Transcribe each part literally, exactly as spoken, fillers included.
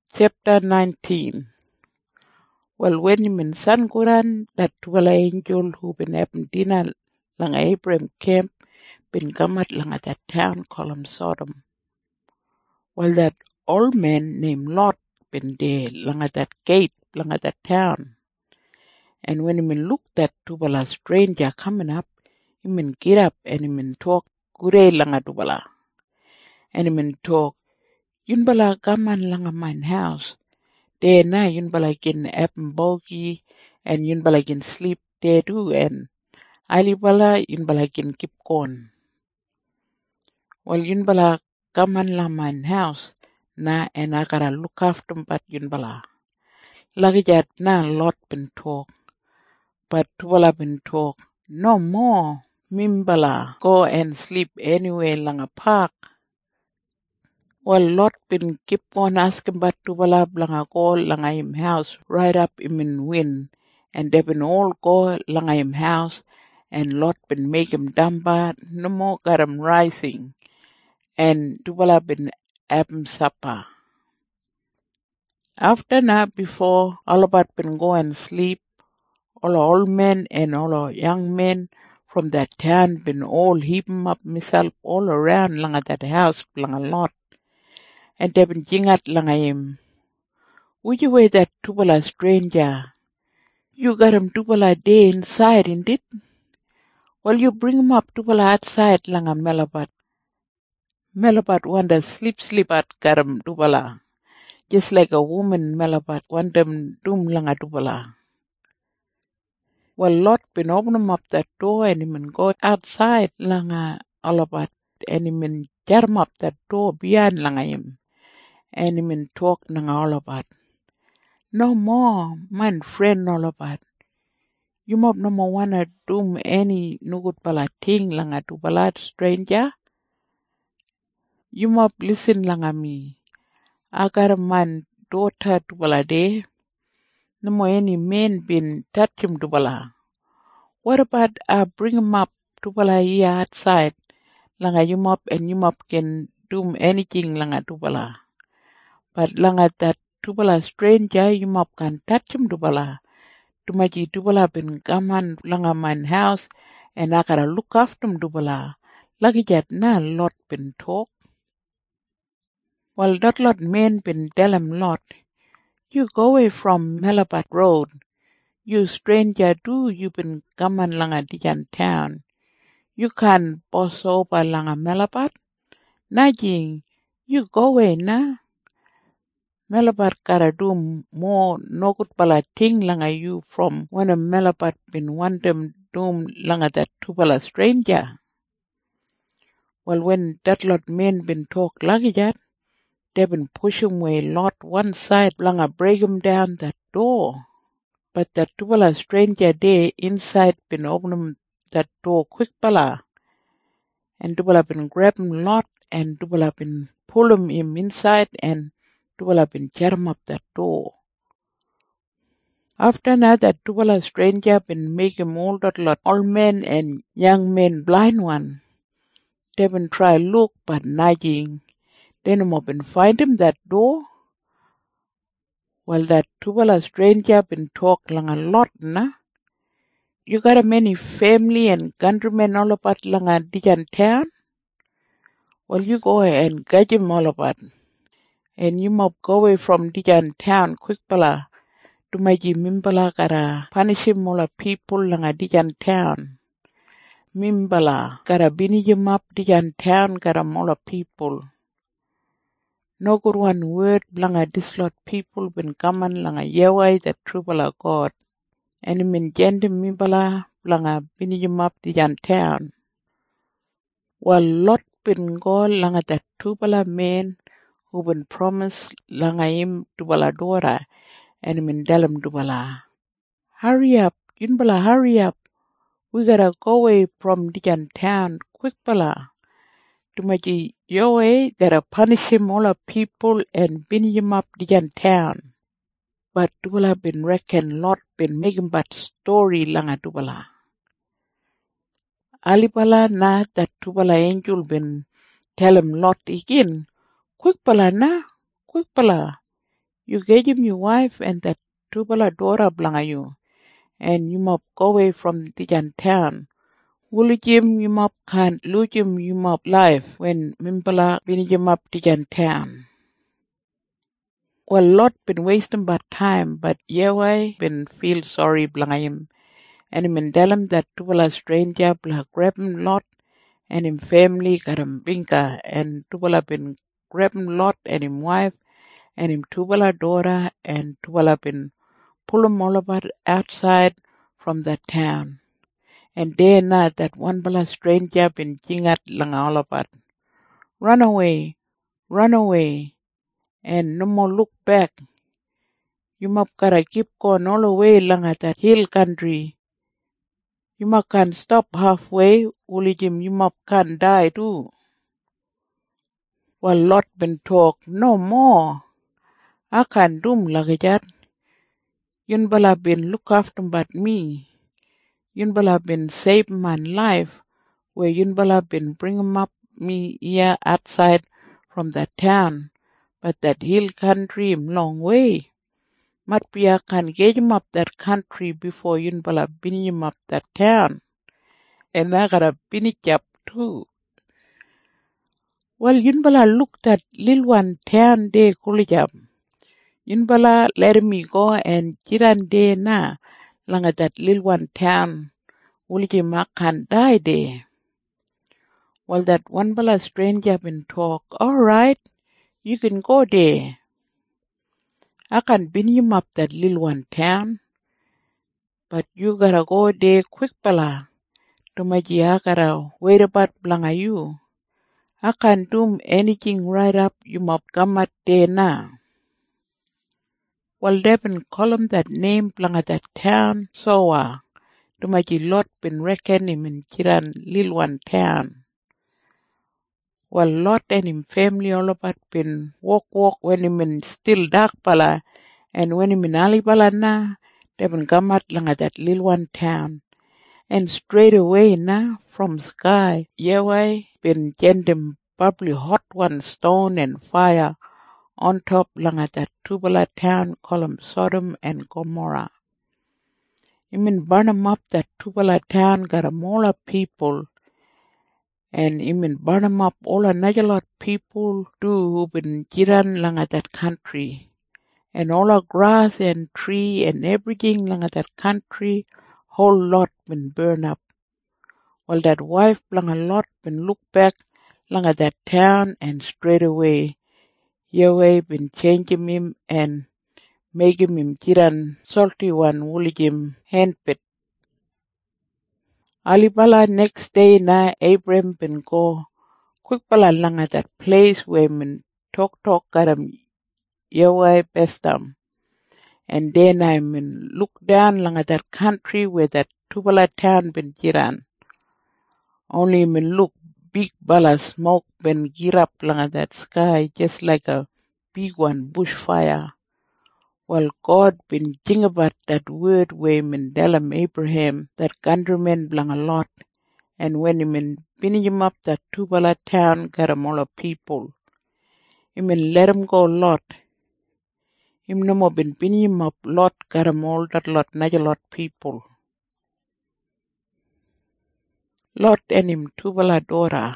Chapter nineteen. Well, when you mean San Quran, that wala angel who been happen dinner lang Abraham camp, been gamat lang at that town called Sodom. Well, that old man named Lot been there lang at that gate, lang at that town. And when he mean look that tubala stranger coming up, he mean get up and he mean talk gure lang at tubala. And he mean talk, yun bala gaman lang at mine house. There na yun balakin apple bogey and yun balakin sleep there too and ali bala yun balakin keep going. Well yun bala kaman la mine house na and I gotta look after but yun bala. Lagi jat na lot been talk but wala been talk no more mimbala go and sleep anywhere lang a park. Well, Lot been keep on asking but to wala langa go langa him house right up him in wind, and they been all go langa him house, and Lot been make him dumber, no more got him rising, and to wala been have him supper. After that, before all about been go and sleep, all old men and all young men from that town been all heaping up myself all around langa that house langa Lot. And they been jingat lang him. Would you wear that tubala stranger? You got him tubala day inside, indeed? Well, you bring him up tubala outside lang a Melabat. Melabat wanda sleep sleep at got him tubala. Just like a woman Melabat wanda doom lang a tubala. Well, Lot been open him up that door and him and go outside lang a alabat and him and jam up that door behind lang him. And him and talk nang all about. No more, my friend all about. You mob no more wanna do any nugut bala ting langa to balad stranger. You mob listen langa me. I got a man daughter to balade. No more any men been touch him to bala. What about I bring him up to bala here outside langa you mob and you mob can do anything langa to bala. But langa that tubala stranger you mop can touch him tubala. Tumaji tubala bin gaman langa mine house and I gotta look after him tubala. Lucky jat na Lot bin talk. Well that lot men bin tell him Lot. You go away from Melabat Road. You stranger do you bin gaman langa dijan town. You can boss over langa Melabat. Najing you go away na. Melabat gotta do more no good bala ting langa you from when a Melabat been want them doom langa that tubala stranger. Well, when that lot men been talk like that, they been pushing away Lot one side langa break him down that door. But that tubala stranger there inside been open that door quick bala. And tubala been grab him Lot and tubala been pull him him inside and Tubala been jam up that door. After that, that Tubala stranger been make him all that lot, old men and young men blind one. They been try look, but nothing. Then him been find him that door. Well, that Tubala stranger been talk lang a lot, na. You got a many family and countrymen all about lang a dijan town. Well, you go and get him all about. And you mob go away from Dijan town quick bala. To maji mimbala kara punish him all people langa Dijan town. Mimbala kara bini him up Dijan town kara mola people. No good one word langa this lot people been coming langa yawai the true bala God. And him in gender mimbala langa bini him up Dijan town. While lot been go langa that true bala man who been promised langa him to bala dora and him in dalam to bala. Hurry up, yun bala hurry up. We gotta go away from Dijan town quick bala. To maji yo way gotta punish him all the people and bin him up Dijan town. But to bala been reckon Lot been making but story langa to bala. Ali bala na that to bala angel been tell him Lot again. Quick bala na, quick bala. You gave him your wife and that tubala daughter blanga you, and you mop go away from Tijan town. Wulijim you mop can't lujim you mop life when Mimbala binijim up Tijan town. Well, Lot been wasting but time, but Yahweh been feel sorry blanga him, and him tell him that tubala stranger blah grab him Lot, and him family got him binka, and tubala been grab him Lot and him wife, and him tubala daughter, and tubala been pull him all about outside from the town. And there na that one bala stranger been jingat langa all about. Run away, run away, and no more look back. You must gotta keep going all the way langa that hill country. You must can't stop halfway, Ulijim, you must can't die too. Well, Lot been talk, no more. I can't do like that. Yun bala been look after but me. Yun bala been save my life, where Yun bala been bring him up me here outside from that town, but that hill country him long way. Mat be I can get him up that country before Yun bala bin him up that town, and I gotta finish up too. Well, Yun bala looked at little one town day kulijab. Yun bala let me go and jiran day na langa that little one town. Ulijim I can't die there. Well, that one bala stranger been talk, all right, you can go there. I can bin you up that little one town, but you gotta go there quick bala. Tumaji I gotta wait about blanga you. I can't do anything right up you mop come at there now. Well, they been call him that name blanga that town, so uh, Tumaji Lot been reckon him in Jiran little one town. Well, Lot and him family all about been walk walk when him in still dark bala, and when him in Ali bala na, they been come out langa that little one town. And straight away na, from sky, Yahweh been send him probably hot one stone and fire on top langa that tubala town call him Sodom and Gomorrah. Him in burn him up that tubala town got a all of people. And him in burn him up all another lot people too who been jiran langa that country. And all the grass and tree and everything langa that country, whole lot been burned up. Well, that wife langa Lot been look back langa that town, and straight away Yahweh been changing him and making him jiran salty one wulijim handpit. Alibala next day na Abraham been go quick bala langa that place where min talk talk garam Yahweh bestam. And then I min look down langa that country where that tubala town been jiran. Only min look big bala smoke been get up langa that sky just like a big one bushfire. Well, God been think about that word where min dalam Abraham that countryman blanga Lot, and when he min finish him up that tubala town got him all of people. He min let him go Lot. Him no more been finish him up Lot got him all that lot naja lot people. Lot and him tubala daughter.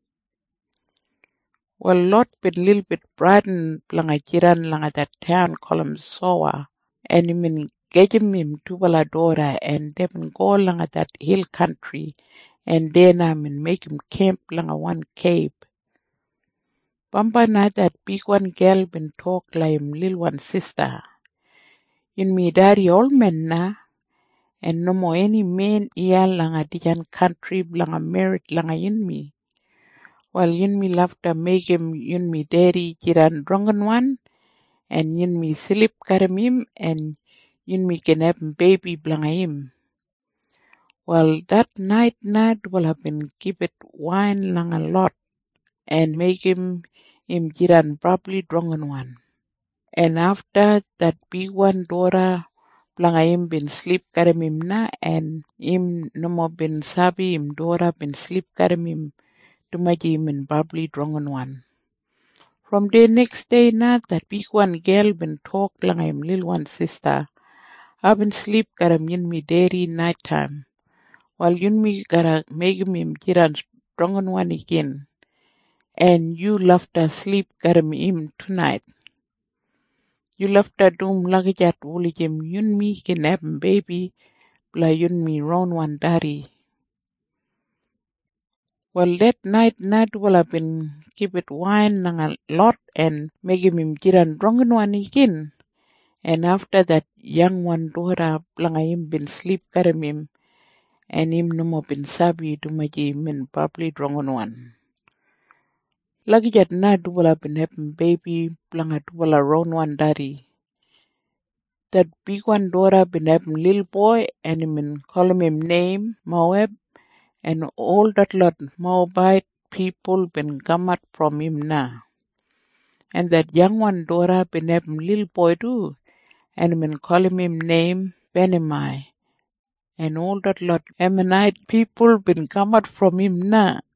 Well, Lot been little bit brightened langa jiran langa that town call him Soa, and him in get him him tubala daughter, and they been go langa that hill country, and then I mean make him camp langa one cave. Bamba na that big one girl been talk like him little one sister. In me daddy old man na, and no more any man iya langa dijan country langa married langa in me. Well, yin me love to make him yin me daddy jiran drunken one, and yin me sleep karam him, and yin me can have baby blanga him. Well, that night night will have been give it wine langa Lot, and make him him jiran probably drunken one. And after that big one daughter blanga him been sleep karam him na, and him no more been sabi him daughter been sleep karam him. Tumaji him in probably drunken one. From the next day na, that big one girl been talk lang him little one sister. I've been sleep garam yun me dairy night time. While yun me gara make me jiran strongan one again. And you left her sleep garam him tonight. You left her doom lagajat wulijim yun me can have baby bla yun me round one daddy. Well, that night, night will have been keep it wine nang a lot and make him jiran drunken one again. And after that, young one daughter lang him been sleep karam him and him no more been sabi to maji him probably drunken one. Lagi jat na will have been happen baby lang a will around one daddy. That big one daughter been happen little boy and him been call him name Moab. And all that lot Moabite people been come out from him now. And that young one daughter been having little boy too. And been calling him name Benimai. And all that lot Ammonite people been come out from him now.